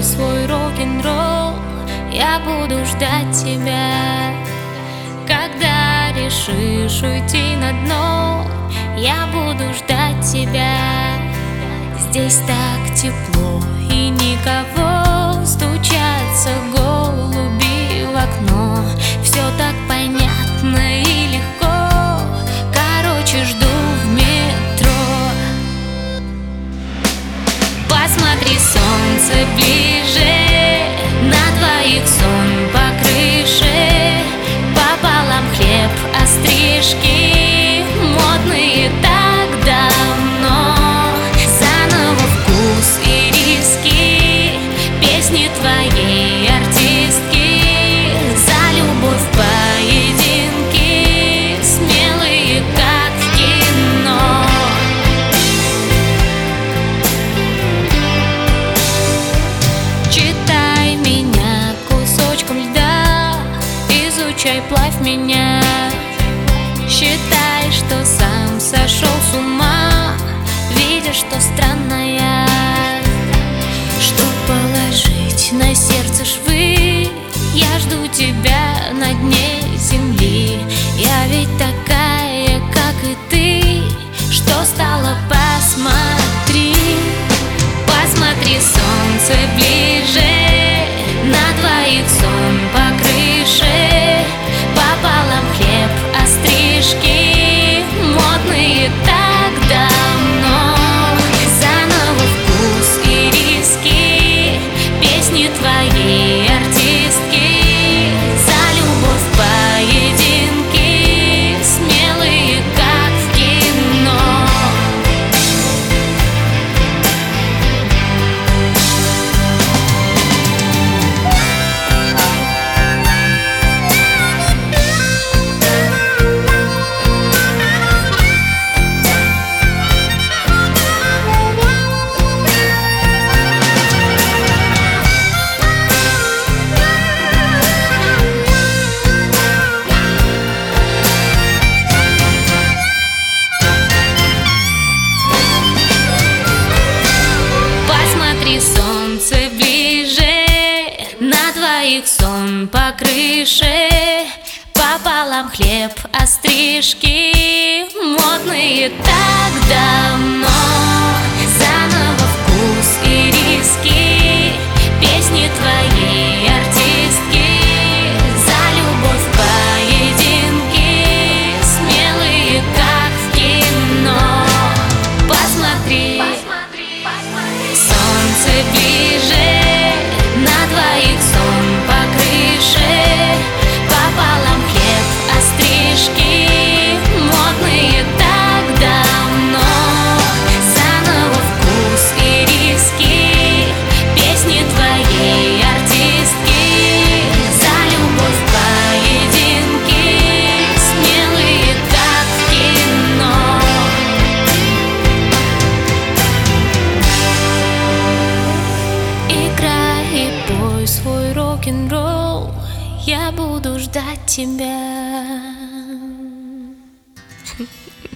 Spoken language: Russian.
пой свой рок-н-ролл, я буду ждать тебя. Когда решишь уйти на дно, я буду ждать тебя. Здесь так тепло и никого, стучатся голуби в окно. Все так понятно и легко, короче, жду в метро. Посмотри, солнце ближе, на двоих сон по крыше, пополам хлеб, острижки, модные так давно. Заново вкус и риски, песни твоей артистки, за любовь в поединке, смелые как в кино. Читай меня кусочком льда, изучай, плавь меня. Считай, что сам сошел с ума, видя, что странная. Что положить на сердце швы, я жду тебя на дне земли. Я ведь такая, как и ты, что стало, посмотри. Посмотри, солнце ближе, на двоих сон по крыше, пополам хлеб, острижки, модные так давно. Заново вкус и риски, песни твоей артистки, за любовь в поединке, смелые как в кино. Солнце ближе, на двоих сон по крыше, пополам хлеб, острижки, модные так давно. Заново вкус и риски, песни твоей артистки, за любовь в поединке, смелые как в кино. Посмотри, солнце ближе, на двоих сон по крыше, пополам хлеб, острижки, модные так давно. Заново вкус и риски, песни твоей артистки, за любовь в поединке, смелые как в кино. Играй и пой свой рок-н-ролл, я буду ждать тебя.